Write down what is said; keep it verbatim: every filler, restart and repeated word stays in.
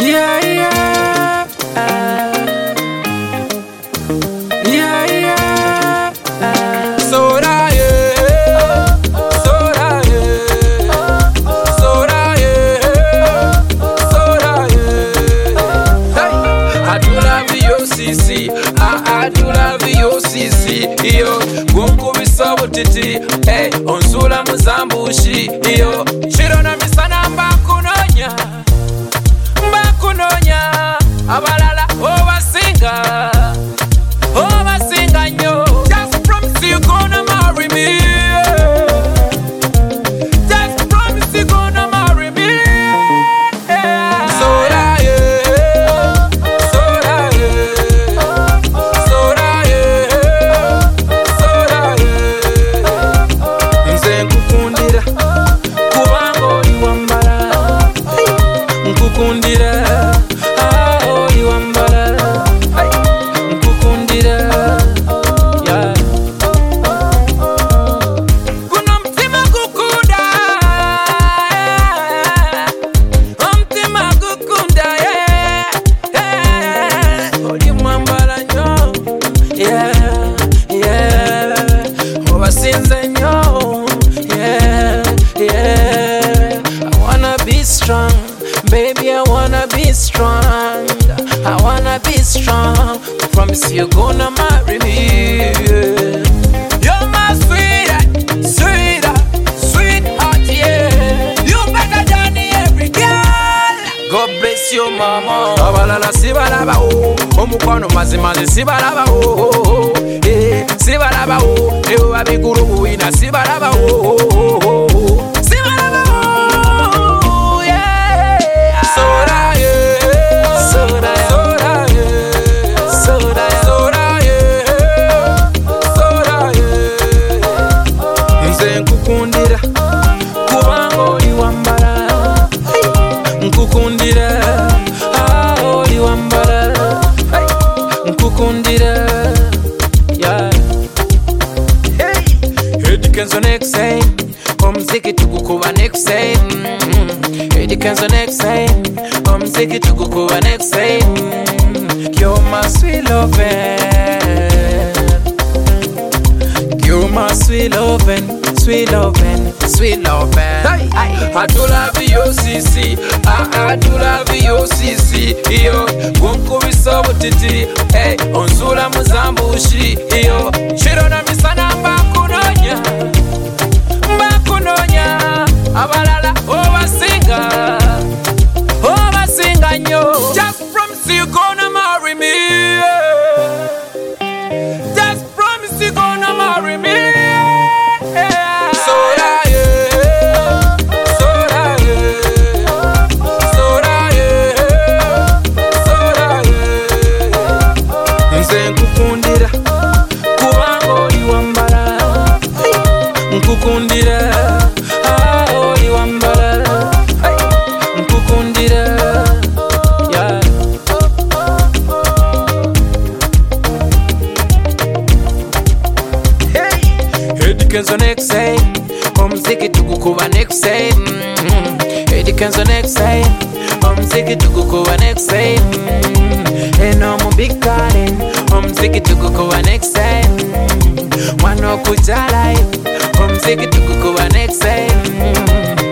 Yeah, yeah. Yeah, yeah. Soda, yeah. Soda, yeah. Soda, yeah. Soda, yeah. Hey, I do love you, Sisi. I, I do love you, Sisi. Yo, gunku bisabu titi. Hey, onsula muzambushi. Yo, shirona misana mbakunonya. Mbakunonya. Abalala, obasinga. Obasinga nyo. Just promise you gonna marry me. Just promise you gonna marry me. Soda, yeah. Soda, yeah. Soda, yeah. Soda, yeah. Nze nkukundira kubanga oli wambala. Nkukundira ah oli wambala. Nkukundira yeah. Kuno mtima kukunda yeah. Mtima kukunda yeah. Yeah. Oli mwambala nyo yeah. Yeah. Obasinze nyo yeah. Yeah. I wanna be strong, baby, I wanna be strong. I wanna be strong. Promise you gonna marry me. You're my sweetheart, sweetheart, sweetheart, yeah. You better than every girl. God bless you, mama. Abalala sibalaba o, omukwano mazimazi sibalaba o, eh sibalaba o, ewa biguru wina sibalaba o, sibalaba o, yeah. Soda, yeah. Soda, soda, yeah. Soda, soda, yeah. Soda, yeah. Nze nkukundira kubanga oli wambala. Nkukundira ah oli wambala. Nkukundira yeah. Hey, Eddie Kenzo next time. Omziki tukukuba next time. Eddie Kenzo next time. Omziki tukukuba next time. You're my sweet lovin'. You're my sweet lovin', sweet lovin', sweet lovin'. Hey, I do love you, Sisi. I, I do love you, Sisi. Yo, gunku bisabu titi. Hey, onsula muzambushi. Yo, shirona misana mbakunonya. Mbakunonya. Abalala, obasinga. Obasinga nyo. Just promise you gonna marry me. Just promise you gonna marry me. Soda, yeah. Soda, yeah. Soda, yeah. Soda, yeah. Nze nkukundira kubanga oli wambala. Nkukundira ah oli wambala. Nkukundira yeah. Hey, Eddie Kenzo next time. Omziki tukukuba next time. Mm-hmm. Eddie Kenzo next time. Omziki tukukuba next time. Mm-hmm. Eno mubikane. Omziki tukukuba next time. Mm-hmm. Wano kuja live. Omziki tukukuba next time. Mm-hmm.